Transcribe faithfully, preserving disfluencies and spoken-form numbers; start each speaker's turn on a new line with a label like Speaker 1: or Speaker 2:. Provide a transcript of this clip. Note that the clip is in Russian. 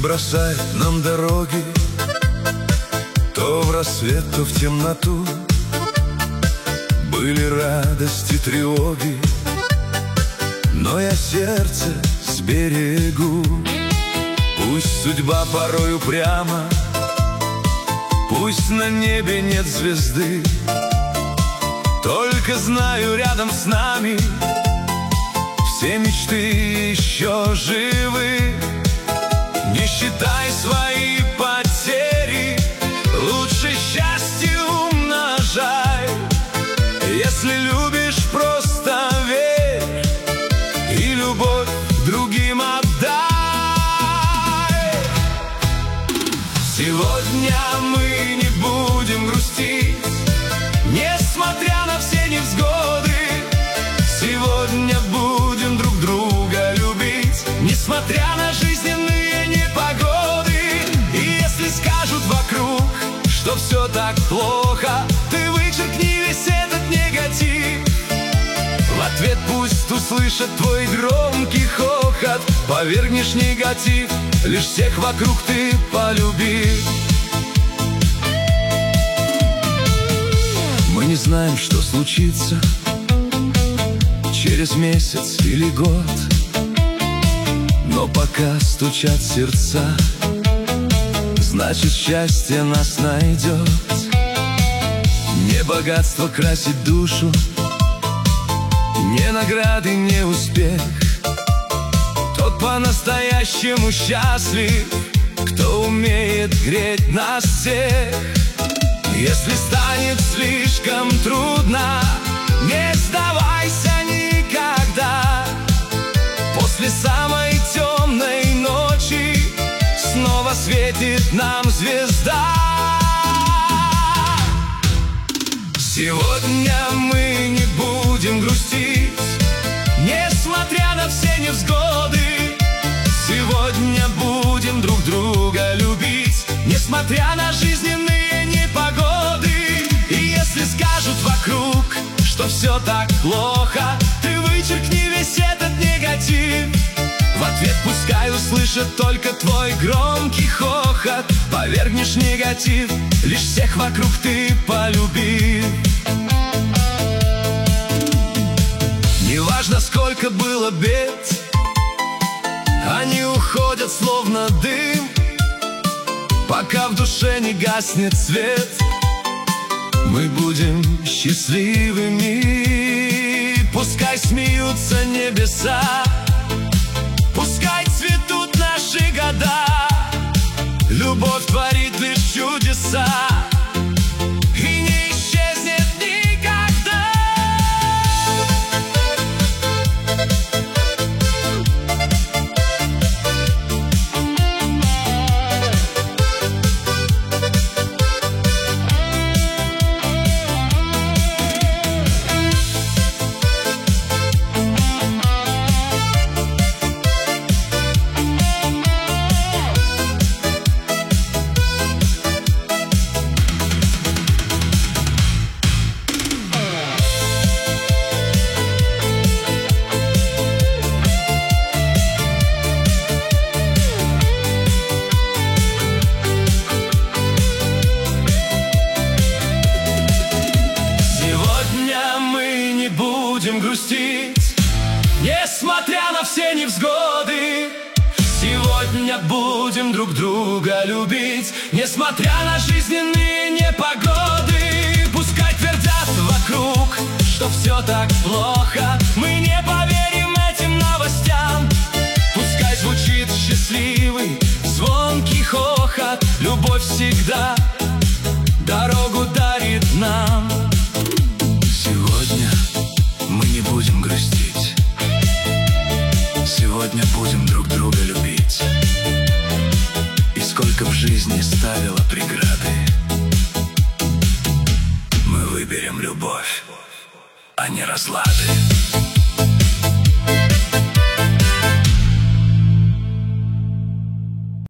Speaker 1: бросает нам дороги, то в рассвет, то в темноту. Были радости, тревоги, но я сердце сберегу. Пусть судьба порой упряма, пусть на небе нет звезды, только знаю, рядом с нами все мечты еще живы. Не считай свои потери, лучше счастье умножай. Если любишь, просто верь и любовь другим отдай. Сегодня мы не будем грустить, несмотря на все невзгоды. Сегодня будем друг друга любить, несмотря на жизненные непогоды. И если скажут вокруг, что все так плохо, ты вычеркни весь этот негатив. В ответ пусть услышат твой громкий хохот, повергнешь негатив, лишь всех вокруг ты полюби. Мы не знаем, что случится через месяц или год, но пока стучат сердца, значит, счастье нас найдет. Не богатство красит душу, не награды, не успех. Тот по-настоящему счастлив, кто умеет греть нас всех. Если станет слишком трудно, не сдавайся никогда. После самой темной ночи снова светит нам звезда. Сегодня мы не будем грустить, несмотря на все невзгоды. Сегодня будем друг друга любить, несмотря на жизненные непогоды. И если скажут вокруг, что все так плохо, ты вычеркни весь этот негатив. В ответ пускай услышат только твой громкий хохот, повергнешь негатив, лишь всех вокруг ты полюби. Неважно, сколько было бед, они уходят словно дым, пока в душе не гаснет свет. Мы будем счастливыми, пускай смеются небеса, пускай цветут наши года. Любовь творит лишь чудеса и не исчезнет никогда. Будем грустить, несмотря на все невзгоды. Сегодня будем друг друга любить, несмотря на жизненные непогоды. Пускай твердят вокруг, что все так плохо, мы не поверим этим новостям. Пускай звучит счастливый, звонкий хохот, любовь всегда дорогу дарит нам. Сегодня мы не будем грустить, сегодня будем друг друга любить. И сколько в жизни ставила преграды, мы выберем любовь, а не разлады.